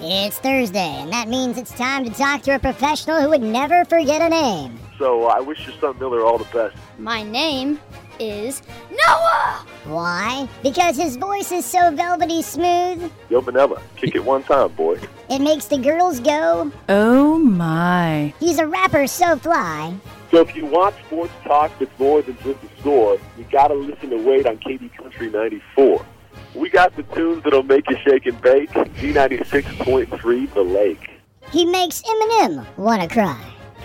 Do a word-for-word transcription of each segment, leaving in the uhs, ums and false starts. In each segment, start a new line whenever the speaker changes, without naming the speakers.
It's Thursday, and that means it's time to talk to a professional who would never forget a name.
So uh, I wish your son Miller all the best.
My name is Noah!
Why? Because his voice is so velvety smooth.
Yo, Manella, kick it one time, boy.
It makes the girls go,
oh my.
He's a rapper so fly.
So if you want sports talk that's more than just a score, you gotta listen to Wade on K D Country ninety-four. We got the tunes that'll make you shake and bake. G ninety-six point three, The Lake.
He makes Eminem wanna cry.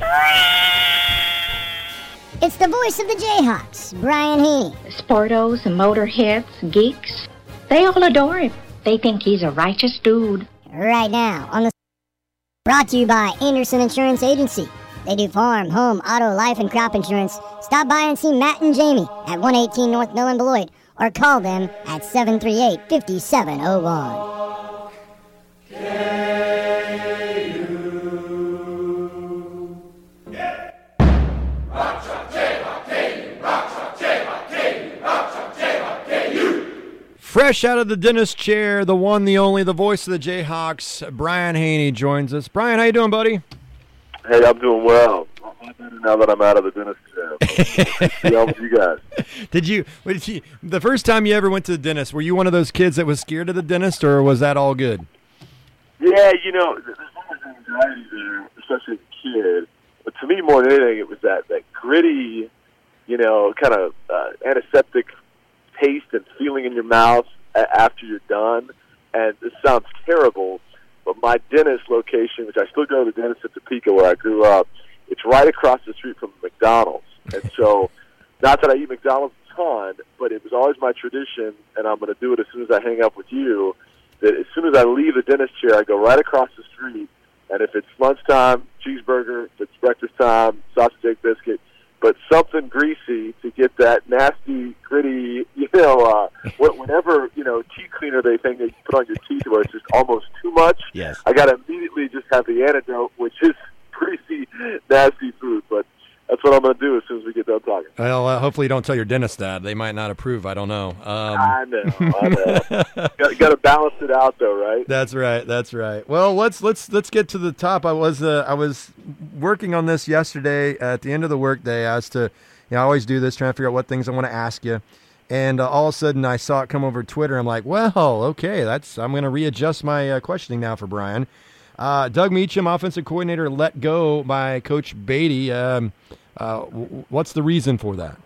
It's the voice of the Jayhawks, Brian Haney.
Sportos and motorheads, geeks, they all adore him. They think he's a righteous dude.
Right now on the brought to you by Anderson Insurance Agency. They do farm, home, auto, life, and crop insurance. Stop by and see Matt and Jamie at one eighteen North Millen Beloit, or call them at seven three eight, five seven zero one.
Fresh out of the dentist chair, the one, the only, the voice of the Jayhawks, Brian Haney joins us. Brian, how you doing, buddy?
Hey, I'm doing well. Now that I'm out of the dentist chair. See how with you guys.
Did you, did you, the first time you ever went to the dentist, were you one of those kids that was scared of the dentist, or was that all good?
Yeah, you know, there's always anxiety there, especially as a kid. But to me, more than anything, it was that, that gritty, you know, kind of uh, antiseptic taste and feeling in your mouth a- after you're done. And this sounds terrible, but my dentist location, which I still go to the dentist at Topeka where I grew up, it's right across the street from McDonald's. And so, not that I eat McDonald's a ton, but it was always my tradition, and I'm going to do it as soon as I hang up with you, that as soon as I leave the dentist chair, I go right across the street, and if it's lunchtime, cheeseburger, if it's breakfast time, sausage, egg, biscuit, but something greasy to get that nasty, gritty, you know, uh, whatever, you know, teeth cleaner they think they put on your teeth where it's just almost too much.
Yes.
I got to immediately just have the antidote, which is greasy, nasty food, but that's what I'm going to do as soon as we get done talking.
Well, uh, hopefully you don't tell your dentist that. They might not approve. I don't know. Um,
I know. I know. got, got to balance it out, though, right?
That's right. That's right. Well, let's let's let's get to the top. I was uh, I was working on this yesterday at the end of the workday as to, you know, I always do this, trying to figure out what things I want to ask you. And uh, all of a sudden, I saw it come over Twitter. I'm like, well, okay, that's I'm going to readjust my uh, questioning now for Brian. Uh, Doug Meacham, offensive coordinator, let go by Coach Beatty. Um, uh, w- what's the reason for that?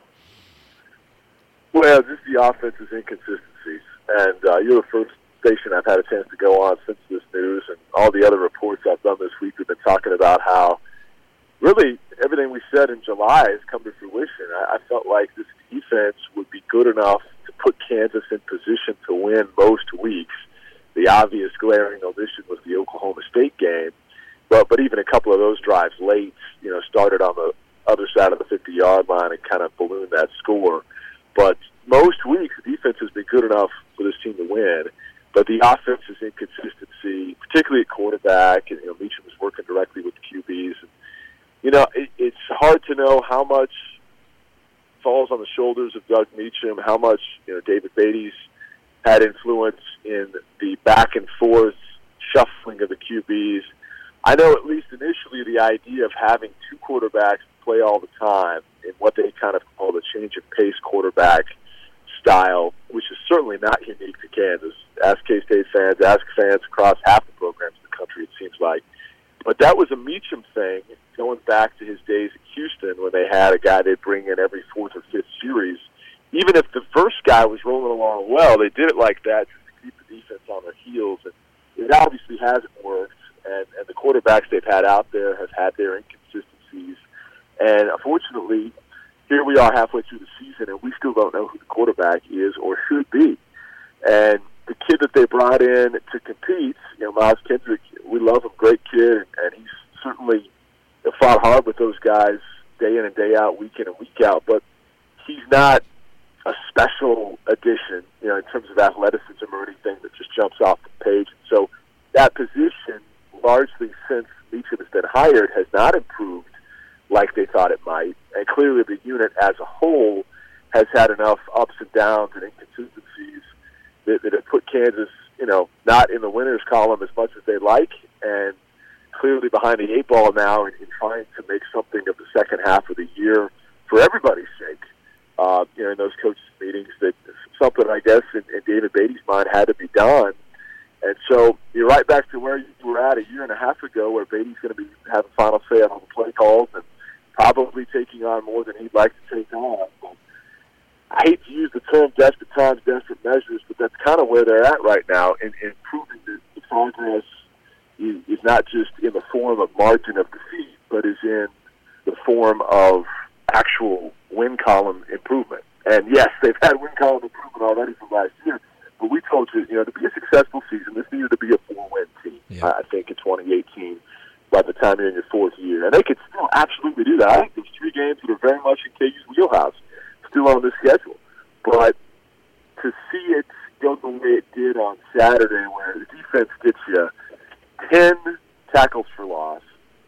Well, just the offense's inconsistencies. And uh, you're the first station I've had a chance to go on since this news, and all the other reports I've done this week have been talking about how really everything we said in July has come to fruition. I, I felt like this defense would be good enough to put Kansas in position to win most weeks. The obvious glaring omission was the Oklahoma State game, but but even a couple of those drives late, you know, started on the other side of the fifty-yard line and kind of ballooned that score. But most weeks, the defense has been good enough for this team to win, but the offense's inconsistency, particularly at quarterback, and you know, Meacham was working directly with the Q Bs. And, you know, it, it's hard to know how much falls on the shoulders of Doug Meacham, how much you know David Beatty's had influence in the back and forth shuffling of the Q Bs. I know at least initially the idea of having two quarterbacks play all the time in what they kind of call the change of pace quarterback style, which is certainly not unique to Kansas. Ask K-State fans, ask fans across half the programs in the country, it seems like. But that was a Meacham thing going back to his days at Houston when they had a guy they'd bring in every fourth or fifth series. Even if the first guy was rolling along well, they did it like that just to keep the defense on their heels. And it obviously hasn't worked, and, and the quarterbacks they've had out there have had their inconsistencies. And unfortunately, here we are halfway through the season, and we still don't know who the quarterback is or should be. And the kid that they brought in to compete, you know, Miles Kendrick, we love him, great kid, and, and he's certainly fought hard with those guys day in and day out, week in and week out. But he's not a special addition, you know, in terms of athleticism or anything that just jumps off the page. So that position, largely since Meacham has been hired, has not improved like they thought it might. And clearly the unit as a whole has had enough ups and downs and inconsistencies that, that have put Kansas you know, not in the winners column as much as they like, and clearly behind the eight ball now in, in trying to make something of the second half of the year for everybody's sake. Uh, you know, in those coaches' meetings, that something, I guess, in, in David Beatty's mind had to be done. And so you're right back to where you were at a year and a half ago, where Beatty's going to be having final say on all the play calls and probably taking on more than he'd like to take on. But I hate to use the term desperate times, desperate measures, but that's kind of where they're at right now in, in proving that the progress is, is not just in the form of margin of defeat, but is in the form of actual win column improvement. And yes, they've had win column improvement already from last year, but we told you, you know, to be a successful season, this needed to be a four-win team, yeah. I think, in twenty eighteen, by the time you're in your fourth year. And they could still absolutely do that. I think there's three games that are very much in K U's wheelhouse, still on the schedule. But to see it go the way it did on Saturday, where the defense gets you ten tackles for loss,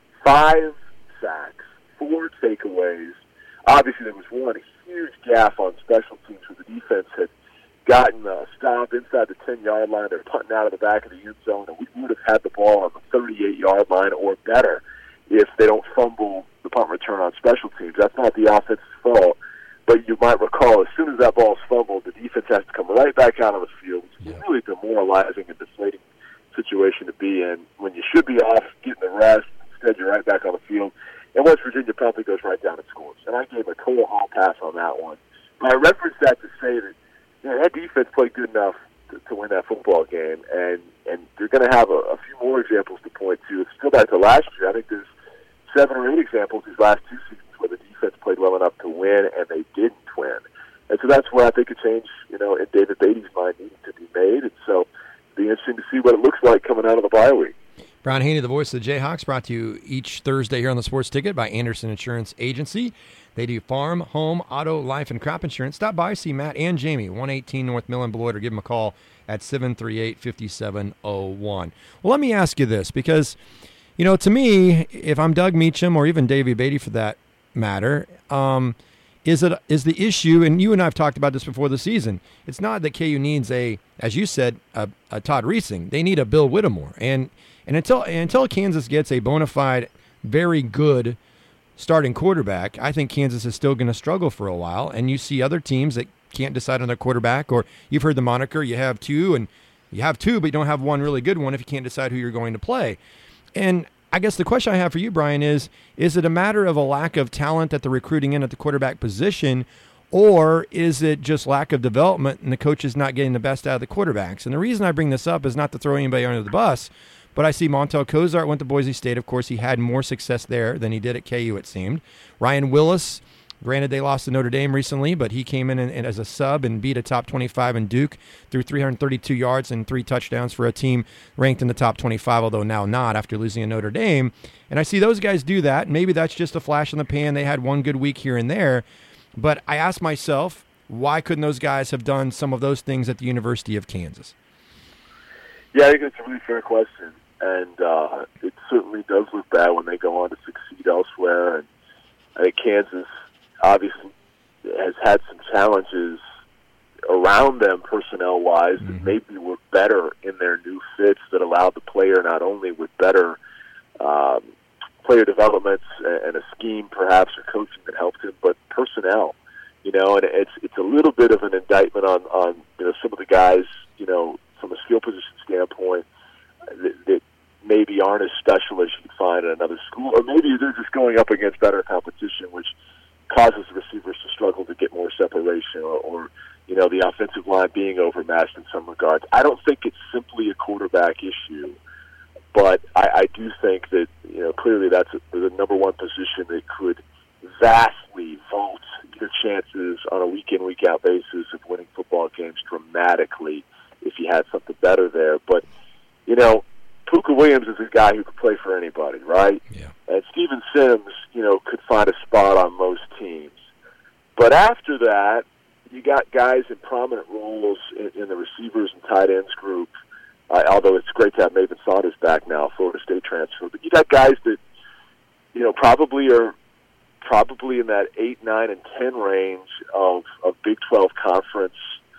five sacks, four takeaways. Obviously, there was one huge gaffe on special teams where the defense had gotten a stop inside the ten-yard line. They're punting out of the back of the end zone, and we would have had the ball on the thirty-eight-yard line or better if they don't fumble the punt return on special teams. That's not the offense's fault, but you might recall as soon as that ball's fumbled, the defense has to come right back out on the field. It's yeah. really demoralizing and deflating situation to be in when you should be off getting the rest. Instead, you're right back on the field. And West Virginia promptly goes right down and scores. And I gave a total hall pass on that one. But I referenced that to say that, you know, that defense played good enough to, to win that football game. And, and you're going to have a, a few more examples to point to. It's still back to last year. I think there's seven or eight examples these last two seasons where the defense played well enough to win and they didn't win. And so that's where I think a change, you know, in David Beatty's mind needed to be made. And so it'll be interesting to see what it looks like coming out of the bye week.
Brian Haney, the voice of the Jayhawks, brought to you each Thursday here on the Sports Ticket by Anderson Insurance Agency. They do farm, home, auto, life, and crop insurance. Stop by, see Matt and Jamie, one eighteen North Millen Beloit, or give them a call at seven three eight, five seven zero one. Well, let me ask you this, because, you know, to me, if I'm Doug Meacham or even Davey Beatty for that matter, um, is it is the issue, and you and I have talked about this before the season, it's not that K U needs a, as you said, a, a Todd Reesing. They need a Bill Whittemore. And And until until Kansas gets a bona fide, very good starting quarterback, I think Kansas is still going to struggle for a while. And you see other teams that can't decide on their quarterback, or you've heard the moniker, you have two, and you have two, but you don't have one really good one if you can't decide who you're going to play. And I guess the question I have for you, Brian, is, is it a matter of a lack of talent at the recruiting end at the quarterback position, or is it just lack of development and the coach is not getting the best out of the quarterbacks? And the reason I bring this up is not to throw anybody under the bus, but I see Montel Cozart went to Boise State. Of course, he had more success there than he did at K U, it seemed. Ryan Willis, granted they lost to Notre Dame recently, but he came in and, and as a sub and beat a top twenty-five in Duke, threw three hundred thirty-two yards and three touchdowns for a team ranked in the top twenty-five, although now not after losing to Notre Dame. And I see those guys do that. Maybe that's just a flash in the pan. They had one good week here and there. But I ask myself, why couldn't those guys have done some of those things at the University of Kansas?
Yeah, I think it's a really fair question. And uh, it certainly does look bad when they go on to succeed elsewhere. And I think Kansas obviously has had some challenges around them personnel-wise mm-hmm. that maybe were better in their new fits that allowed the player not only with better um, player developments and a scheme perhaps or coaching that helped him, but personnel. You know, and it's it's a little bit of an indictment on, on you know, some of the guys, you know, from a skill position standpoint that, that maybe aren't as special as you'd find at another school, or maybe they're just going up against better competition, which causes the receivers to struggle to get more separation, or, or you know, the offensive line being overmatched in some regards. I don't think it's simply a quarterback issue, but I, I do think that, you know, clearly that's a, the number one position that could vastly vault your chances on a week-in, week-out basis of winning football games dramatically if you had something better there. But, you know, Pooka Williams is a guy who could play for anybody, right?
Yeah.
And Steven Sims, you know, could find a spot on most teams. But after that, you got guys in prominent roles in, in the receivers and tight ends group, uh, although it's great to have Maven Saunders back now, Florida State transfer. But you got guys that, you know, probably are probably in that eight, nine, and ten range of, of Big twelve conference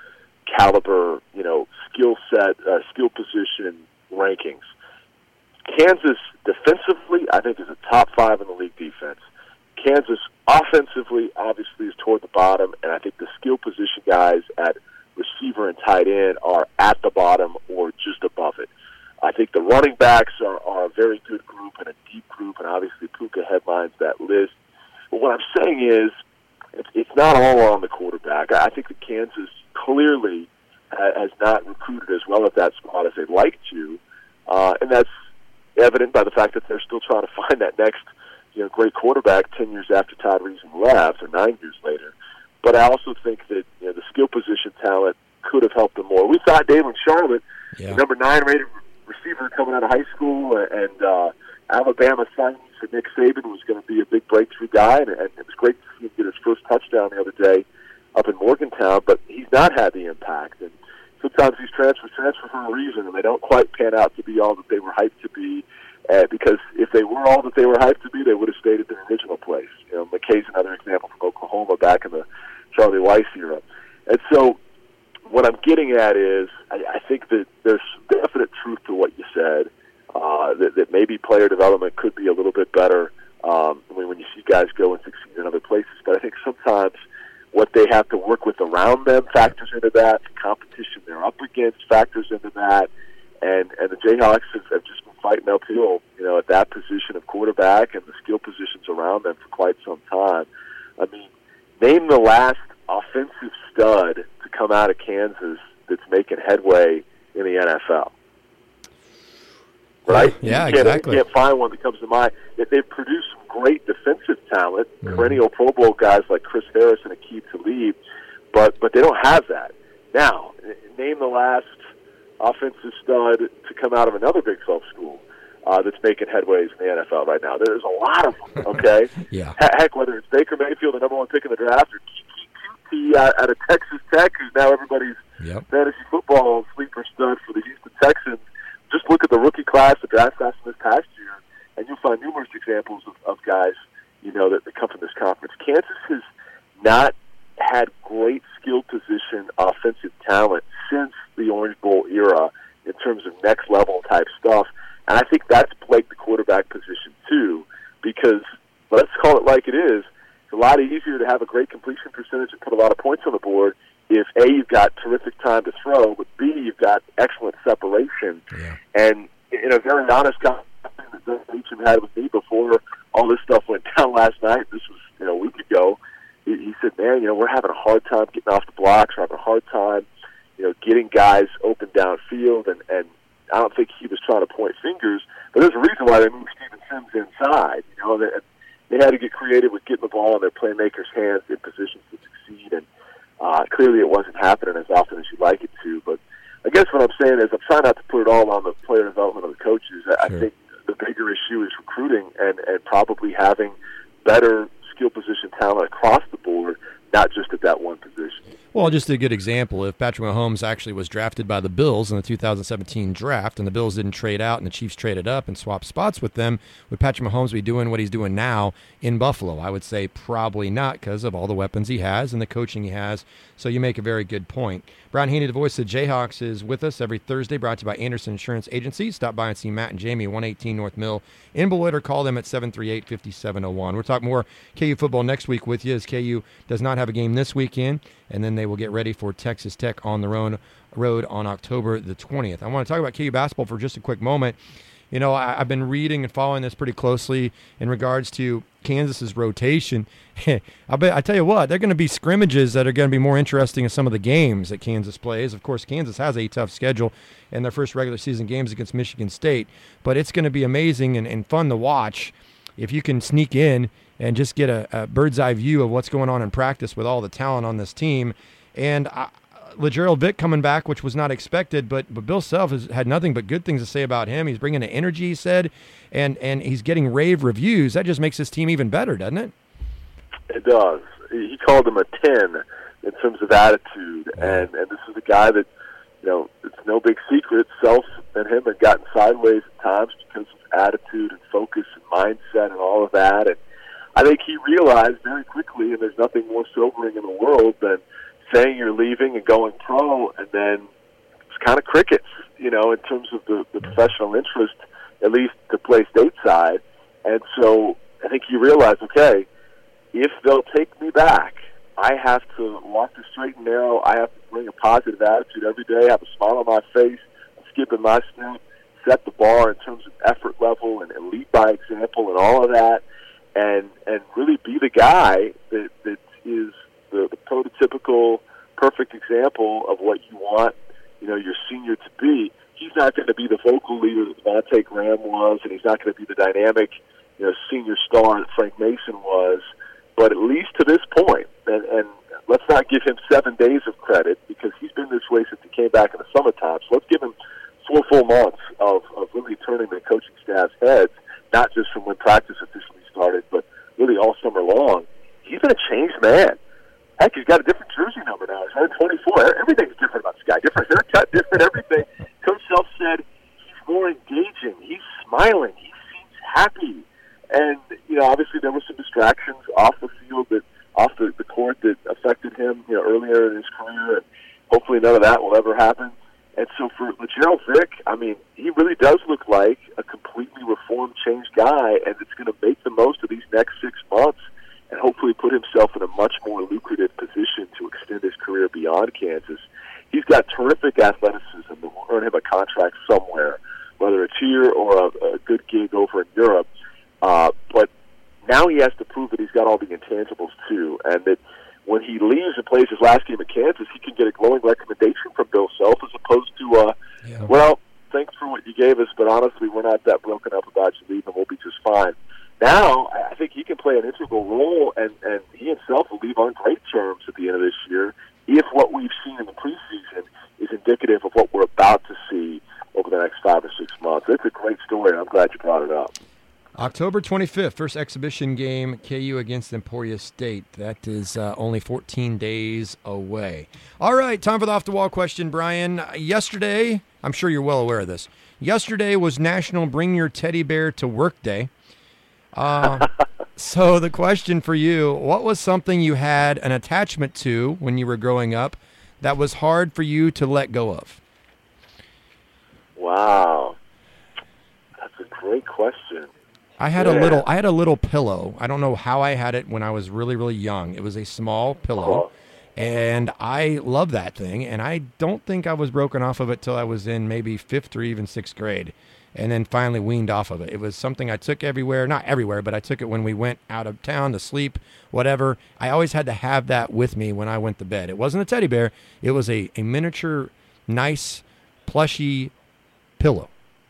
caliber, you know, skill set, uh, skill position rankings. Kansas defensively, I think, is a top five in the league defense. Kansas offensively, obviously, is toward the bottom, and I think the skill position guys at receiver and tight end are at the bottom or just above it. I think the running backs are, are a very good group and a deep group, and obviously Puka headlines that list. But what I'm saying is it's, it's not all on the quarterback. I think that Kansas clearly ha- has not recruited as well at that spot as they'd like to, uh, and that's evident by the fact that they're still trying to find that next, you know, great quarterback ten years after Todd Reason left, or nine years later. But I also think that, you know, the skill position talent could have helped them more. We thought Dalen Charlotte,
yeah.
the number nine rated receiver coming out of high school, and uh, Alabama signing for Nick Saban, was going to be a big breakthrough guy, and, and it was great to see him get his first touchdown the other day up in Morgantown. But he's not had the impact, and sometimes these transfers transfer for a reason, and they don't quite pan out to be all that they were hyped to be. Uh, because if they were all that they were hyped to be, they would have stayed at their original place. You know, McKay's another example from Oklahoma back in the Charlie Weiss era. And so what I'm getting at is I, I think that there's definite truth to what you said, uh, that, that maybe player development could be a little bit better um, when, when you see guys go and succeed in other places. But I think sometimes what they have to work with around them factors into that. The competition they're up against factors into that. And, and the Jayhawks have, have just been fighting uphill, you know, at that position of quarterback and the skill positions around them for quite some time. I mean, name the last offensive stud to come out of Kansas that's making headway in the N F L. Right?
Yeah,
you
exactly.
You can't find one that comes to mind. They've produced some great defensive talent,
mm-hmm.
perennial Pro Bowl guys like Chris Harris and Aqib Talib, but but they don't have that. Now, name the last offensive stud to come out of another Big twelve school uh, that's making headways in the N F L right now. There's a lot of them, okay?
yeah.
Heck, whether it's Baker Mayfield, the number one pick in the draft, or Kiki Kuti out of Texas Tech, who's now everybody's
yep.
fantasy football sleeper stud for the Houston Texans. Just look at the rookie class, the draft class from this past year, and you'll find numerous examples of, of guys, you know, that, that come from this conference. Kansas has not had great skill position offensive talent since the Orange Bowl era in terms of next level type stuff. And I think that's plagued the quarterback position too, because let's call it like it is. It's a lot easier to have a great completion percentage and put a lot of points on the board if A, you've got terrific time to throw, but B, you've got excellent separation.
Yeah.
And in a very honest conversation that Doug Beecham had with me before all this stuff went down last night, this was, you know, a week ago, he, he said, man, you know, we're having a hard time getting off the blocks, we're having a hard time, you know, getting guys open downfield, and, and I don't think he was trying to point fingers, but there's a reason why they moved Steven Sims inside. You know, they, they had to get creative with getting the ball in their playmakers' hands in positions to succeed, and uh, clearly it wasn't happening as often as you'd like it to. But I guess what I'm saying is I'm trying not to put it all on the player development of the coaches. I,
sure.
I think the bigger issue is recruiting and, and probably having better skill position talent across the board, not just at that one position.
Well, just a good example, if Patrick Mahomes actually was drafted by the Bills in the two thousand seventeen draft and the Bills didn't trade out and the Chiefs traded up and swapped spots with them, would Patrick Mahomes be doing what he's doing now in Buffalo? I would say probably not, because of all the weapons he has and the coaching he has. So you make a very good point. Brian Haney, the voice of the Jayhawks, is with us every Thursday, brought to you by Anderson Insurance Agency. Stop by and see Matt and Jamie at one eighteen North Mill in Beloit, or call them at seven three eight, five seven zero one. We'll talk more K U football next week with you, as K U does not have a game this weekend, and then they will get ready for Texas Tech on the road, road on October the twentieth. I want to talk about K U basketball for just a quick moment. You know, I, I've been reading and following this pretty closely in regards to Kansas's rotation. I bet I tell you what, they're going to be scrimmages that are going to be more interesting in some of the games that Kansas plays. Of course, Kansas has a tough schedule in their first regular season games against Michigan State, but it's going to be amazing and, and fun to watch if you can sneak in and just get a, a bird's eye view of what's going on in practice with all the talent on this team. And I, LeGerald Vick coming back, which was not expected, but but Bill Self has had nothing but good things to say about him. He's bringing the energy, he said, and, and he's getting rave reviews. That just makes this team even better, doesn't it?
It does. He called him a ten in terms of attitude, and, and this is a guy that, you know, it's no big secret, Self and him had gotten sideways at times because of attitude and focus and mindset and all of that, and I think he realized very quickly, and there's nothing more sobering in the world than saying you're leaving and going pro, and then it's kind of crickets, you know, in terms of the, the professional interest, at least to play stateside. And so I think he realized, okay, if they'll take me back, I have to walk the straight and narrow. I have to bring a positive attitude every day, have a smile on my face, skip in my step, set the bar in terms of effort level and, and lead by example and all of that, and and really be the guy that, that is the, the prototypical perfect example of what you want, you know, your senior to be. He's not going to be the vocal leader that Devontae Graham was, and he's not going to be the dynamic, you know, senior star that Frank Mason was. But at least to this point, and, and let's not give him seven days of credit because he's been this way since he came back in the summertime. So let's give him four full months of, of really turning the coaching staff's heads, not just from when practice officially started, but really all summer long. He's been a changed man. Heck, he's got a different jersey number now. He's wearing twenty-four. Everything's different about this guy. Different haircut, different everything. Coach Self said he's more engaging. He's smiling. He seems happy. And, you know, obviously there were some distractions off the field, that off the, the court that affected him, you know, earlier in his career, and hopefully none of that will ever happen. And so for Lagerald Vick, I mean, he really does look like a completely reformed, changed guy, and it's going to make the most of these next six months and hopefully put himself in a much more lucrative position to extend his career beyond Kansas. He's got terrific athleticism that will earn him a contract somewhere, whether it's here or a, a good gig over in Europe. Uh, but now he has to prove that he's got all the intangibles, too, and that when he leaves and plays his last game at Kansas, he can get a glowing recommendation from Bill Self as opposed to, uh, yeah. well, thanks for what you gave us, but honestly, we're not that broken up about you leaving. We'll be just fine. Now, I think he can play an integral role, and, and he himself will leave on great terms at the end of this year if what we've seen in the preseason is indicative of what we're about to see over the next five or six months. It's a great story, and I'm glad you brought it up.
October twenty-fifth, first exhibition game, K U against Emporia State. That is uh, only fourteen days away. All right, time for the off-the-wall question, Brian. Yesterday, I'm sure you're well aware of this, yesterday was National Bring Your Teddy Bear to Work Day. Uh, so the question for you, what was something you had an attachment to when you were growing up that was hard for you to let go of?
Wow. That's a great question.
I had
yeah.
a little I had a little pillow. I don't know how I had it when I was really, really young. It was a small pillow, oh. and I love that thing, and I don't think I was broken off of it till I was in maybe fifth or even sixth grade, and then finally weaned off of it. It was something I took everywhere, not everywhere, but I took it when we went out of town to sleep, whatever. I always had to have that with me when I went to bed. It wasn't a teddy bear. It was a, a miniature, nice, plushy pillow.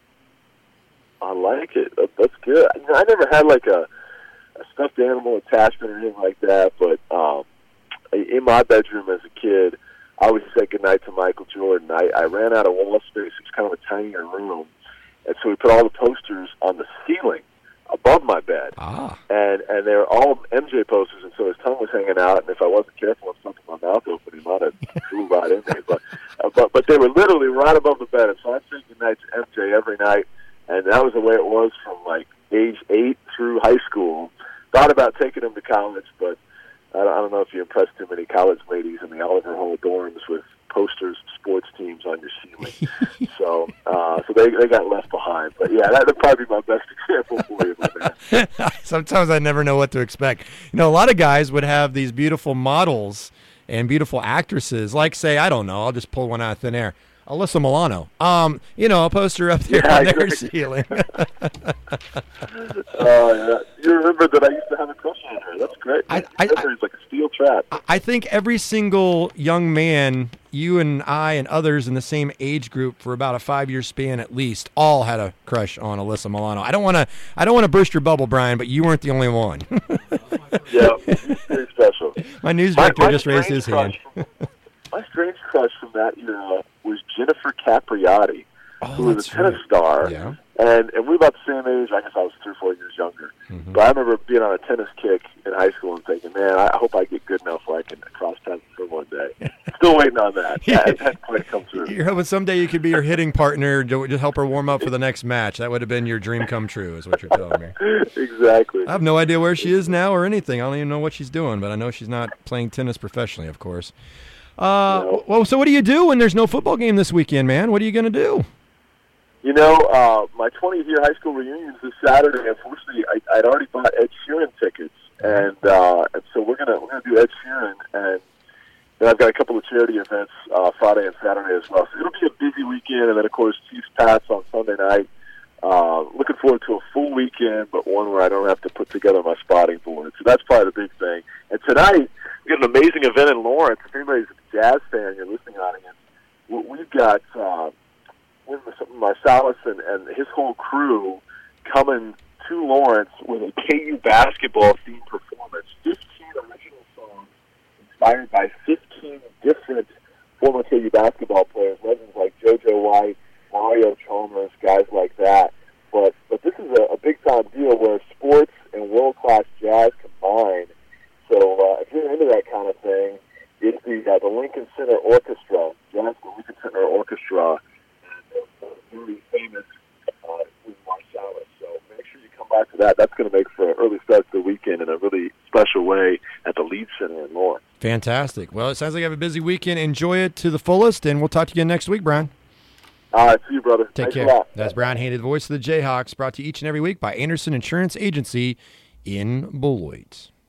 I like it. That's good. You know, I never had like a, a stuffed animal attachment or anything like that, but um, in my bedroom as a kid, I always said goodnight to Michael Jordan. I, I ran out of wall space. It was kind of a tinier room, and so we put all the posters on the ceiling above my bed,
ah.
and and they were all M J posters, and so his tongue was hanging out, and if I wasn't careful and something my mouth open, he might have drew right in me. But, uh, but but they were literally right above the bed, and so I'd say goodnight to M J every night. And that was the way it was from, like, age eight through high school. Thought about taking him to college, but I don't know if you impressed too many college ladies in the Oliver Hall dorms with posters of sports teams on your ceiling. so uh, so they they got left behind. But, yeah, that would probably be my best example for you with that.
Sometimes I never know what to expect. You know, a lot of guys would have these beautiful models and beautiful actresses, like, say, I don't know, I'll just pull one out of thin air. Alyssa Milano. Um, you know, a poster up there
yeah,
on their
exactly.
ceiling.
uh, yeah. You remember that I used to have a crush on her. That's great.
I, I,
It's like a steel trap.
I think every single young man, you and I and others in the same age group for about a five-year span at least, all had a crush on Alyssa Milano. I don't want to I don't want to burst your bubble, Brian, but you weren't the only one.
Yeah, very special.
My news director
my, my
just raised his hand.
From, my strange crush from that era was Jennifer Capriati,
oh,
who was a tennis
right.
star.
Yeah.
And and we were about the same age. I guess I was three or four years younger. Mm-hmm. But I remember being on a tennis kick in high school and thinking, man, I hope I get good enough where I can cross tennis for one day. Still waiting on that. That hadn't quite come through.
You're hoping someday you could be her hitting partner, to just help her warm up for the next match. That would have been your dream come true, is what you're telling me.
Exactly.
I have no idea where she is now or anything. I don't even know what she's doing, but I know she's not playing tennis professionally, of course. Uh,
you know?
Well, so what do you do when there's no football game this weekend, man? What are you going to do?
You know, uh, my twentieth year high school reunion is this Saturday. Unfortunately, I, I'd already bought Ed Sheeran tickets, and uh, and so we're gonna we're gonna do Ed Sheeran, and then I've got a couple of charity events uh, Friday and Saturday as well. So it'll be a busy weekend, and then of course Chiefs Pats on Sunday night. Uh, looking forward to a full weekend, but one where I don't have to put together my spotting board. So that's probably the big thing. And tonight we got an amazing event in Lawrence. If anybody's a Jazz fan, your listening audience, we've got. Uh, with Marsalis and, and his whole crew coming to Lawrence with a K U basketball-themed performance. fifteen original songs inspired by fifteen different former K U basketball players, legends like JoJo White, Mario Chalmers, guys like that. But but this is a, a big-time deal where sports and world-class jazz combine. So uh, if you're into that kind of thing, it's the, uh, the Lincoln Center Orchestra, Jazz the Lincoln Center Orchestra, really famous uh, with Marsalis. So make sure you come back to that. That's going to make for an early start to the weekend in a really special way at the Leeds Center in Lawrence.
Fantastic. Well, it sounds like you have a busy weekend. Enjoy it to the fullest, and we'll talk to you again next week, Brian.
All right, see you, brother.
Take
Thanks
care.
A lot.
That's Brian Haney, the voice of the Jayhawks, brought to you each and every week by Anderson Insurance Agency in Beloit.